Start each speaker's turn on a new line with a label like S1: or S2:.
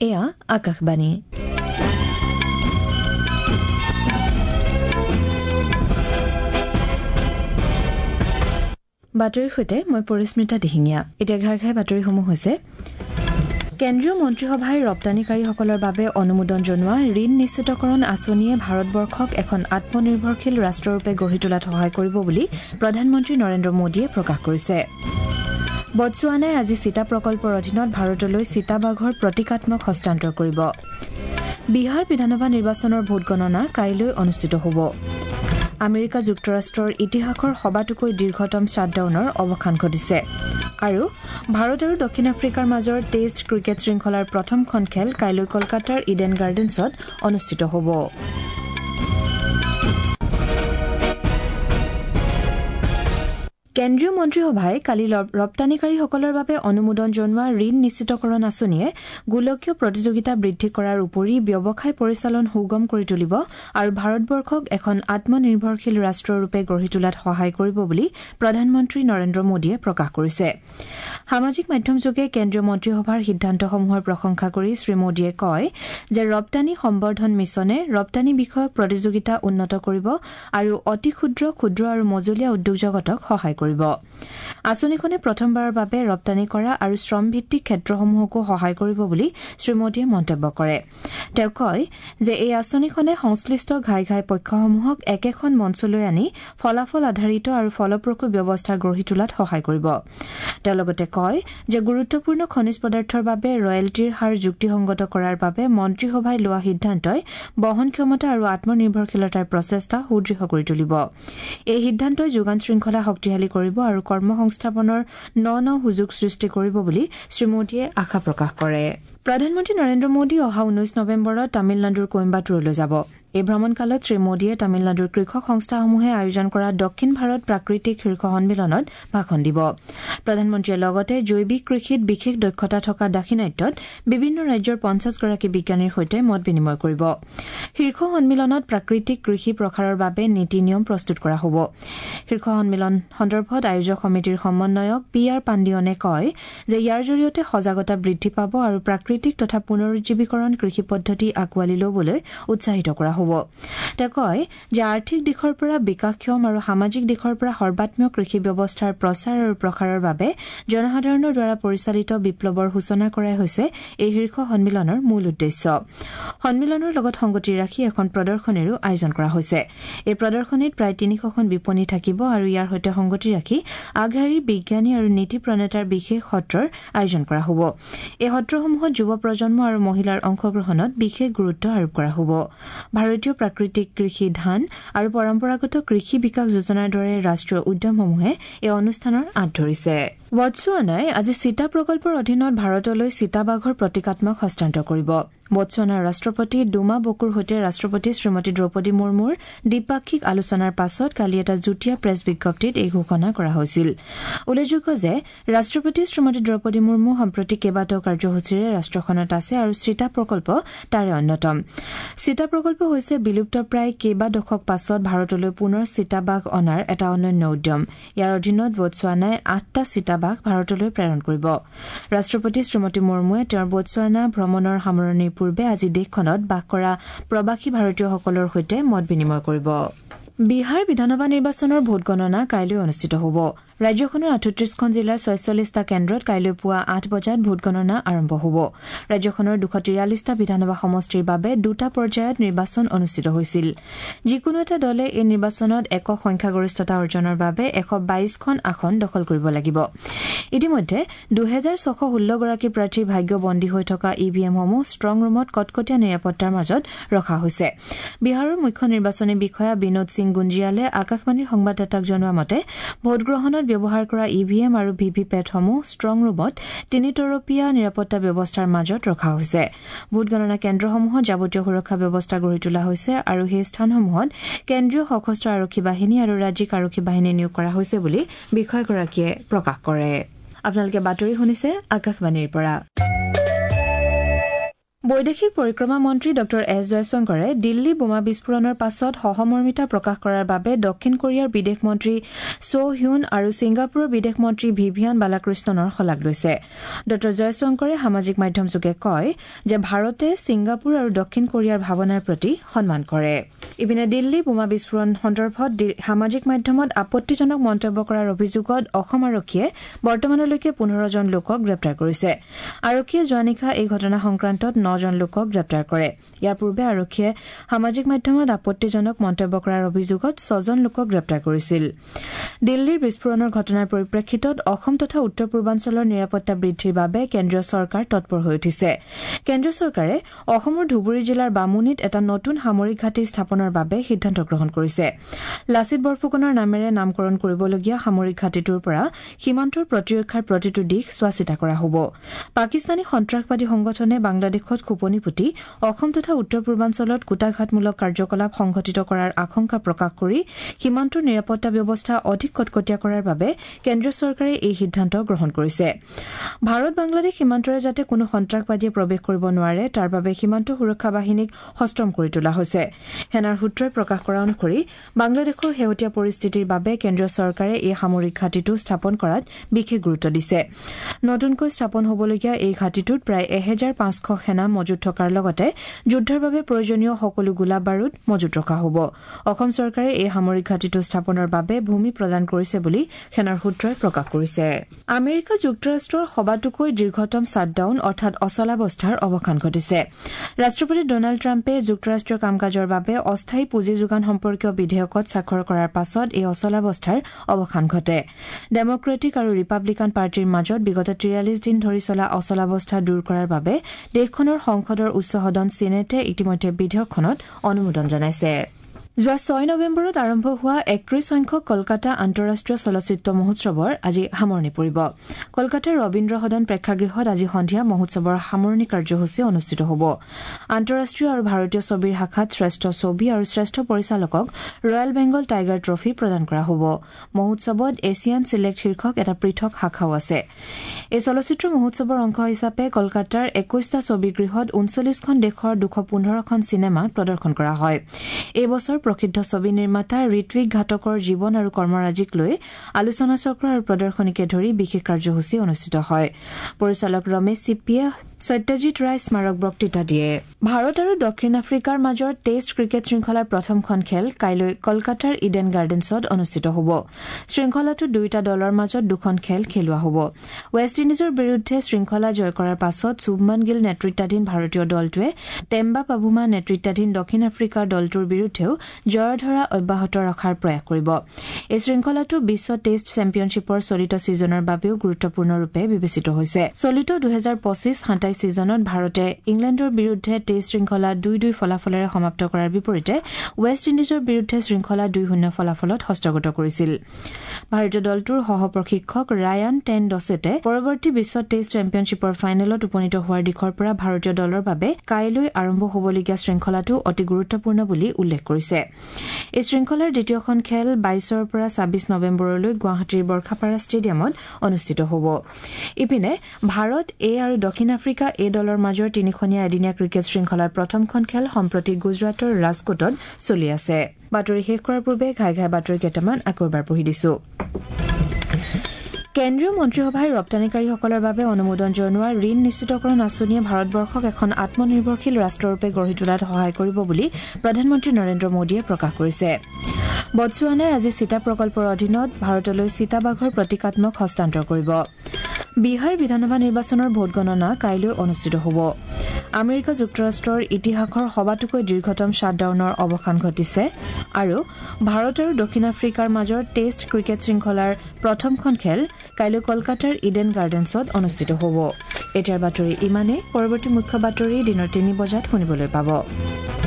S1: এয়া আকাশবাণী। বাতৰিৰ সৈতে মই পৰিস্মিতা দিহিঙীয়া। এতিয়া ঘাই ঘাই বাতৰিসমূহ হৈছে কেন্দ্ৰীয় মন্ত্ৰীসভাই ৰপ্তানিকাৰীসকলৰ বাবে অনুমোদন জনোৱা ঋণ নিশ্চিতকৰণ আঁচনিয়ে ভাৰতবৰ্ষক এখন আত্মনিৰ্ভৰশীল ৰাষ্ট্ৰৰূপে গঢ়ি তোলাত সহায় কৰিব বুলি প্ৰধানমন্ত্ৰী নৰেন্দ্ৰ মোদীয়ে প্ৰকাশ কৰিছে। বটছুৱানাই আজি চিতা প্ৰকল্পৰ অধীনত ভাৰতলৈ চিতাবাঘৰ প্ৰতীকাত্মক হস্তান্তৰ কৰিব। বিহাৰ বিধানসভা নিৰ্বাচনৰ ভোটগণনা কাইলৈ অনুষ্ঠিত হ'ব। আমেৰিকা যুক্তৰাষ্ট্ৰৰ ইতিহাসৰ সবাতোকৈ দীৰ্ঘতম শ্বাটডাউনৰ অৱসান ঘটিছে। আৰু ভাৰত আৰু দক্ষিণ আফ্ৰিকাৰ মাজৰ টেষ্ট ক্ৰিকেট শৃংখলাৰ প্ৰথমখন খেল কাইলৈ কলকাতাৰ ইডেন গাৰ্ডেন্ছত অনুষ্ঠিত হ'ব। কেন্দ্ৰীয় মন্ত্ৰীসভাই কালি ৰপ্তানিকাৰীসকলৰ বাবে অনুমোদন জনোৱা ঋণ নিশ্চিতকৰণ আঁচনিয়ে গোলকীয় প্ৰতিযোগিতা বৃদ্ধি কৰাৰ উপৰি ব্যৱসায় পৰিচালন সুগম কৰি তুলিব আৰু ভাৰতবৰ্ষক এখন আত্মনিৰ্ভৰশীল ৰাষ্ট্ৰৰূপে গঢ়ি তোলাত সহায় কৰিব বুলি প্ৰধানমন্ত্ৰী নৰেন্দ্ৰ মোদীয়ে প্ৰকাশ কৰিছে। সামাজিক মাধ্যমযোগে কেন্দ্ৰীয় মন্ত্ৰীসভাৰ সিদ্ধান্তসমূহৰ প্ৰশংসা কৰি শ্ৰীমোদীয়ে কয় যে ৰপ্তানি সম্বৰ্ধন মিছনে ৰপ্তানি বিষয়ক প্ৰতিযোগিতা উন্নত কৰিব আৰু অতি ক্ষুদ্ৰ আৰু মজলীয়া উদ্যোগ জগতক সহায় কৰিব। আঁচনিখনে প্ৰথমবাৰৰ বাবে ৰপ্তানি কৰা আৰু শ্ৰমভিত্তিক ক্ষেত্ৰসমূহকো সহায় কৰিব বুলি শ্ৰীমোদীয়ে মন্তব্য কৰে। তেওঁ কয় যে এই আঁচনিখনে সংশ্লিষ্ট ঘাই ঘাই পক্ষসমূহক একেখন মঞ্চলৈ আনি ফলাফল আধাৰিত আৰু ফলপ্ৰসূ ব্যৱস্থা গঢ়ি তোলাত সহায় কৰিব। তেওঁ লগতে কয় যে গুৰুত্বপূৰ্ণ খনিজ পদাৰ্থৰ বাবে ৰয়েলটিৰ হাৰ যুক্তিসংগত কৰাৰ বাবে মন্ত্ৰীসভাই লোৱা সিদ্ধান্তই বহনক্ষমতা আৰু আত্মনিৰ্ভৰশীলতাৰ প্ৰচেষ্টা সুদৃঢ় কৰি তুলিব। এই সিদ্ধান্তই যোগান শৃংখলা শক্তিশালী কৰিব আৰু কৰ্মসংস্থাপনৰ ন সুযোগ সৃষ্টি কৰিব বুলি শ্ৰীমোদীয়ে আশা প্ৰকাশ কৰে। প্ৰধানমন্ত্ৰী নৰেন্দ্ৰ মোদী অহা 19 নৱেম্বৰত তামিলনাডুৰ কোইম্বাটুৰলৈ যাব। এই ভ্ৰমণকালত শ্ৰীমোদীয়ে তামিলনাডুৰ কৃষক সংস্থাসমূহে আয়োজন কৰা দক্ষিণ ভাৰত প্ৰাকৃতিক শীৰ্ষ সন্মিলনত ভাষণ দিব। প্ৰধানমন্ত্ৰীয়ে লগতে জৈৱিক কৃষিত বিশেষ দক্ষতা থকা দাক্ষিণাত্যত বিভিন্ন ৰাজ্যৰ 50গৰাকী বিজ্ঞানীৰ সৈতে মত বিনিময় কৰিব। শীৰ্ষ সন্মিলনত প্ৰাকৃতিক কৃষি প্ৰসাৰৰ বাবে নীতি নিয়ম প্ৰস্তুত কৰা হ'ব। শীৰ্ষ সন্মিলন সন্দৰ্ভত আয়োজক সমিতিৰ সমন্বয়ক PR পাণ্ডিয়নে কয় যে ইয়াৰ জৰিয়তে সজাগতা বৃদ্ধি পাব আৰু প্ৰাকৃতিক তথা পুনৰুজ্জীৱীকৰণ কৃষি পদ্ধতি আঁকোৱালি ল'বলৈ উৎসাহিত কৰা হ'ব। তেওঁ কয় যে আৰ্থিক দিশৰ পৰা বিকাশক্ষম আৰু সামাজিক দিশৰ পৰা সৰ্বাত্মক কৃষি ব্যৱস্থাৰ প্ৰচাৰ আৰু প্ৰসাৰৰ বাবে জনসাধাৰণৰ দ্বাৰা পৰিচালিত বিপ্লৱৰ সূচনা কৰাই হৈছে এই শীৰ্ষ সন্মিলনৰ মূল উদ্দেশ্য। সন্মিলনৰ লগত সংগতি ৰাখি এখন প্ৰদৰ্শনীৰো আয়োজন কৰা হৈছে। এই প্ৰদৰ্শনীত প্ৰায় 300খন বিপণী থাকিব আৰু ইয়াৰ সৈতে সংগতি ৰাখি আগশাৰীৰ বিজ্ঞানী আৰু নীতি প্ৰণেতাৰ বিশেষ সত্ৰৰ আয়োজন কৰা হ'ব। এই সত্ৰসমূহত যুৱ প্ৰজন্ম আৰু মহিলাৰ অংশগ্ৰহণত বিশেষ গুৰুত্ব আৰোপ কৰা হ'ব। ভাৰতীয় প্ৰাকৃতিক কৃষি ধান আৰু পৰম্পৰাগত কৃষি বিকাশ যোজনাৰ দৰে ৰাষ্ট্ৰীয় উদ্যমসমূহে এই অনুষ্ঠানৰ আঁত ধৰিছে। বটছুৱানাই আজি চিতা প্ৰকল্পৰ অধীনত ভাৰতলৈ চিতাবাঘৰ প্ৰতীকাত্মক হস্তান্তৰ কৰিব। বটছুৱানাৰ ৰাষ্ট্ৰপতি ডুমা বকুৰ সৈতে ৰাষ্ট্ৰপতি শ্ৰীমতী দ্ৰৌপদী মুৰ্মুৰ দ্বিপাক্ষিক আলোচনাৰ পাছত কালি এটা যুটীয়া প্ৰেছ বিজ্ঞপ্তিত এই ঘোষণা কৰা হৈছিল। উল্লেখযোগ্য যে ৰাষ্ট্ৰপতি শ্ৰীমতী দ্ৰৌপদী মুৰ্মু সম্প্ৰতি কেইবাটাও কাৰ্যসূচীৰে ৰাষ্ট্ৰখনত আছে আৰু চিতা প্ৰকল্প তাৰে অন্যতম। চিতা প্ৰকল্প হৈছে বিলুপ্তপ্ৰায় কেইবা দশক পাছত ভাৰতলৈ পুনৰ চিতাবাঘ অনাৰ এটা অনন্য উদ্যম। ইয়াৰ অধীনত বটছুৱানাই 8টা চিতাবাঘ ভাৰতলৈ প্ৰেৰণ কৰিব। ৰাষ্ট্ৰপতি শ্ৰীমতী মুৰ্মুৱে তেওঁৰ বটছুৱানা ভ্ৰমণৰ সামৰণিৰ পূৰ্বে আজি দেশখনত বাস কৰা প্ৰৱাসী ভাৰতীয়সকলৰ সৈতে মত বিনিময় কৰিব। বিহাৰ বিধানসভা নিৰ্বাচনৰ ভোটগণনা কাইলৈ অনুষ্ঠিত হ'ব। ৰাজ্যখনৰ 38খন জিলাৰ 46টা কেন্দ্ৰত কাইলৈ পুৱা 8 বজাত ভোটগণনা আৰম্ভ হ'ব। ৰাজ্যখনৰ 243টা বিধানসভা সমষ্টিৰ বাবে 2টা পৰ্যায়ত নিৰ্বাচন অনুষ্ঠিত হৈছিল। যিকোনো এটা দলে এই নিৰ্বাচনত একক সংখ্যাগৰিষ্ঠতা অৰ্জনৰ বাবে 122খন আসন দখল কৰিব লাগিব। ইতিমধ্যে 2616গৰাকী প্ৰাৰ্থীৰ ভাগ্য বন্দী হৈ থকা EVMসমূহ ষ্ট্ৰং ৰুমত কটকটীয়া নিৰাপত্তাৰ মাজত ৰখা হৈছে। বিহাৰৰ মুখ্য নিৰ্বাচনী বিষয়া বিনোদ সিং গুঞ্জিয়ালে আকাশবাণীৰ সংবাদদাতাক জনোৱা মতে ভোটগ্ৰহণত ব্যৱহাৰ কৰা EVM আৰু VVPATসমূহ ষ্ট্ৰং ৰুমত 3-তৰপীয়া নিৰাপত্তা ব্যৱস্থাৰ মাজত ৰখা হৈছে। ভোটগণনা কেন্দ্ৰসমূহত যাৱতীয় সুৰক্ষা ব্যৱস্থা গঢ়ি তোলা হৈছে আৰু সেই স্থানসমূহত কেন্দ্ৰীয় সশস্ত্ৰ আৰক্ষী বাহিনী আৰু ৰাজ্যিক আৰক্ষী বাহিনী নিয়োগ কৰা হৈছে বুলি বিষয়াগৰাকীয়ে প্ৰকাশ কৰে। আপোনালোকে বাতৰি শুনিছে আকাশবাণীৰ পৰা। বৈদেশিক পৰিক্ৰমা মন্ত্ৰী ড এছ জয়শংকৰে দিল্লী বোমা বিস্ফোৰণৰ পাছত সহমৰ্মিতা প্ৰকাশ কৰাৰ বাবে দক্ষিণ কোৰিয়াৰ বিদেশ মন্ত্ৰী ছো হিউন আৰু ছিংগাপুৰৰ বিদেশ মন্ত্ৰী ভিভিয়ান বালাকৃষ্ণনৰ শলাগ লৈছে। ড জয়শংকৰে সামাজিক মাধ্যমযোগে কয় যে ভাৰতে ছিংগাপুৰ আৰু দক্ষিণ কোৰিয়াৰ ভাৱনাৰ প্ৰতি সন্মান কৰে। ইপিনে দিল্লী বোমা বিস্ফোৰণ সন্দৰ্ভত সামাজিক মাধ্যমত আপত্তিজনক মন্তব্য কৰাৰ অভিযোগত অসম আৰক্ষীয়ে বৰ্তমানলৈকে 15 জন লোকক গ্ৰেপ্তাৰ কৰিছে। আৰক্ষীয়ে যোৱা নিশা এই ঘটনা সংক্ৰান্তত 9 জন লোকক গ্ৰেপ্তাৰ কৰে। ইয়াৰ পূৰ্বে আৰক্ষীয়ে সামাজিক মাধ্যমত আপত্তিজনক মন্তব্য কৰাৰ অভিযোগত 6 জন লোকক গ্ৰেপ্তাৰ কৰিছিল। দিল্লীৰ বিস্ফোৰণৰ ঘটনাৰ পৰিপ্ৰেক্ষিতত অসম তথা উত্তৰ পূৰ্বাঞ্চলৰ নিৰাপত্তা বৃদ্ধিৰ বাবে কেন্দ্ৰীয় চৰকাৰ তৎপৰ হৈ উঠিছে। কেন্দ্ৰীয় চৰকাৰে অসমৰ ধুবুৰী জিলাৰ বামুণীত এটা নতুন সামৰিক ঘাটি স্থাপনৰ বাবে সিদ্ধান্ত গ্ৰহণ কৰিছে। লাচিত বৰফুকনৰ নামেৰে নামকৰণ কৰিবলগীয়া সামৰিক ঘাটিটোৰ পৰা সীমান্তৰ প্ৰতিৰক্ষাৰ প্ৰতিটো দিশ চোৱাচিতা কৰা হ'ব। পাকিস্তানী সন্ত্ৰাসবাদী সংগঠনে বাংলাদেশত খোপনি পুতি অসম তথা উত্তৰ পূৰ্বাঞ্চলত কুটাঘাতমূলক কাৰ্যকলাপ সংঘটিত কৰাৰ আশংকা প্ৰকাশ কৰি সীমান্তৰ নিৰাপত্তা ব্যৱস্থা অধিক কটকটীয়া কৰাৰ বাবে কেন্দ্ৰীয় চৰকাৰে এই সিদ্ধান্ত গ্ৰহণ কৰিছে। ভাৰত বাংলাদেশ সীমান্তৰে যাতে কোনো সন্ত্ৰাসবাদীয়ে প্ৰৱেশ কৰিব নোৱাৰে তাৰ বাবে সীমান্ত সুৰক্ষা বাহিনীক সষ্টম কৰি তোলা হৈছে। সেনাৰ সূত্ৰই প্ৰকাশ কৰা অনুসৰি বাংলাদেশৰ শেহতীয়া পৰিস্থিতিৰ বাবে কেন্দ্ৰীয় চৰকাৰে এই সামৰিক ঘাটিটো স্থাপন কৰাত বিশেষ গুৰুত্ব দিছে। নতুনকৈ স্থাপন হ'বলগীয়া এই ঘাটিটোত প্ৰায় 1500 সেনা মজুত থকাৰ লগতে যুদ্ধৰ বাবে প্ৰয়োজনীয় সকলো গোলা বাৰুদ মজুত ৰখা হ'ব। অসম চৰকাৰে এই সামৰিক ঘাটিটো স্থাপনৰ বাবে ভূমি প্ৰদান কৰিছে বুলি সেনাৰ সূত্ৰই প্ৰকাশ কৰিছে। আমেৰিকা যুক্তৰাষ্ট্ৰৰ সবাতোকৈ দীৰ্ঘতম শ্বাটডাউন অৰ্থাৎ অচলাৱস্থাৰ অৱসান ঘটিছে। ৰাষ্ট্ৰপতি ডনাল্ড ট্ৰাম্পে যুক্তৰাষ্ট্ৰীয় কাম কাজৰ বাবে অস্থায়ী পুঁজি যোগান সম্পৰ্কীয় বিধেয়কত স্বাক্ষৰ কৰাৰ পাছত এই অচলাৱস্থাৰ অৱসান ঘটে। ডেমক্ৰেটিক আৰু ৰিপাব্লিকান পাৰ্টিৰ মাজত বিগত 43 দিন ধৰি চলা অচলাৱস্থা দূৰ কৰাৰ বাবে দেশখনৰ সংসদৰ উচ্চ সদন ছিনেটে ইতিমধ্যে বিধেয়কখনত অনুমোদন জনাইছে। যোৱা 6 নৱেম্বৰত আৰম্ভ হোৱা 31 সংখ্যক কলকাতা আন্তঃৰাষ্ট্ৰীয় চলচ্চিত্ৰ মহোৎসৱৰ আজি সামৰণি পৰিব। কলকাতাৰ ৰবীন্দ্ৰ সদন প্ৰেক্ষাগৃহত আজি সন্ধিয়া মহোৎসৱৰ সামৰণি কাৰ্যসূচী অনুষ্ঠিত হ'ব। আন্তঃৰাষ্ট্ৰীয় আৰু ভাৰতীয় ছবিৰ শাখাত শ্ৰেষ্ঠ ছবি আৰু শ্ৰেষ্ঠ পৰিচালকক ৰয়েল বেংগল টাইগাৰ ট্ৰফী প্ৰদান কৰা হ'ব। মহোৎসৱত এছিয়ান চিলেক্ট শীৰ্ষক এটা পৃথক শাখাও আছে। এই চলচ্চিত্ৰ মহোৎসৱৰ অংশ হিচাপে কলকাতাৰ 21টা ছবিগৃহত 39খন দেশৰ 215খন চিনেমা প্ৰদৰ্শন কৰা হয়। এই বছৰ প্ৰসিদ্ধ ছবি নিৰ্মাতা ঋত্বিক ঘাটকৰ জীৱন আৰু কৰ্মৰাজিক লৈ আলোচনা চক্ৰ আৰু প্ৰদৰ্শনীকে ধৰি বিশেষ কাৰ্যসূচী অনুষ্ঠিত হয়। পৰিচালক ৰমেশ চিপ্পিয়ে সত্যজিৎ ৰায় স্মাৰক বক্তৃতা দিয়ে। ভাৰত আৰু দক্ষিণ আফ্ৰিকাৰ মাজৰ টেষ্ট ক্ৰিকেট শৃংখলাৰ প্ৰথমখন খেল কাইলৈ কলকাতাৰ ইডেন গাৰ্ডেন্সত অনুষ্ঠিত হ'ব। শৃংখলাটোত দুয়োটা দলৰ মাজত দুখন খেল খেলোৱা হ'ব। ৱেষ্ট ইণ্ডিজৰ বিৰুদ্ধে শৃংখলা জয় কৰাৰ পাছত শুভমন গিল নেতৃত্বাধীন ভাৰতীয় দলটোৱে টেম্বা পাভুমা নেতৃত্বাধীন দক্ষিণ আফ্ৰিকাৰ দলটোৰ বিৰুদ্ধেও জয়ৰ ধাৰা অব্যাহত ৰখাৰ প্ৰয়াস কৰিব। এই শৃংখলাটো বিশ্ব টেষ্ট চেম্পিয়নশ্বিপৰ চলিত ছিজনৰ বাবেও গুৰুত্বপূৰ্ণৰূপে বিবেচিত হৈছে। চলিত 2025-27 ছিজনত ভাৰতে ইংলেণ্ডৰ বিৰুদ্ধে টেষ্ট শৃংখলা 2-2 ফলাফলেৰে সমাপ্ত কৰাৰ বিপৰীতে ৱেষ্ট ইণ্ডিজৰ বিৰুদ্ধে শৃংখলা 2-0 ফলাফলত হস্তগত কৰিছিল। ভাৰতীয় দলটোৰ সহ প্ৰশিক্ষক ৰায়ান টেন ডছেটে পৰৱৰ্তী বিশ্ব টেষ্ট চেম্পিয়নশ্বিপৰ ফাইনেলত উপনীত হোৱাৰ দিশৰ পৰা ভাৰতীয় দলৰ বাবে কাইলৈ আৰম্ভ হ'বলগীয়া শৃংখলাটো অতি গুৰুত্বপূৰ্ণ বুলি উল্লেখ কৰিছে। এই শৃংখলাৰ দ্বিতীয়খন খেল 22ৰ পৰা 26 নৱেম্বৰলৈ গুৱাহাটীৰ বৰ্ষাপাৰা ষ্টেডিয়ামত অনুষ্ঠিত হ'ব। ইপিনে ভাৰত এ আৰু দক্ষিণ আফ্ৰিকা এ দলৰ মাজৰ তিনিখনীয়া এদিনীয়া ক্ৰিকেট শৃংখলাৰ প্ৰথমখন খেল সম্প্ৰতি গুজৰাটৰ ৰাজকোটত চলি আছে। বাতৰি শেষ কৰাৰ পূৰ্বে ঘাই ঘাই বাতৰি কেইটামান আকৌ এবাৰ পঢ়ি দিছো। কেন্দ্ৰীয় মন্ত্ৰীসভাই ৰপ্তানিকাৰীসকলৰ বাবে অনুমোদন জনোৱা ঋণ নিশ্চিতকৰণ আঁচনিয়ে ভাৰতবৰ্ষক এখন আত্মনিৰ্ভৰশীল ৰাষ্ট্ৰৰূপে গঢ়ি তোলাত সহায় কৰিব বুলি প্ৰধানমন্ত্ৰী নৰেন্দ্ৰ মোদীয়ে প্ৰকাশ কৰিছে। বটছুৱানাই আজি চিতা প্ৰকল্পৰ অধীনত ভাৰতলৈ চিতাবাঘৰ প্ৰতীকাত্মক হস্তান্তৰ কৰিব। বিহাৰ বিধানসভা নিৰ্বাচনৰ ভোটগণনা কাইলৈ অনুষ্ঠিত হ'ব। আমেৰিকা যুক্তৰাষ্ট্ৰৰ ইতিহাসৰ সবাতোকৈ দীৰ্ঘতম শ্বাটডাউনৰ অৱসান ঘটিছে আৰু ভাৰত আৰু দক্ষিণ আফ্ৰিকাৰ মাজৰ টেষ্ট ক্ৰিকেট শৃংখলাৰ প্ৰথমখন খেল কাইলৈ কলকাতাৰ ইডেন গাৰ্ডেন্সত অনুষ্ঠিত হ'ব। এতিয়াৰ বাতৰি ইমানেই। পৰৱৰ্তী মুখ্য বাতৰি দিনৰ 3 বজাত শুনিবলৈ পাব।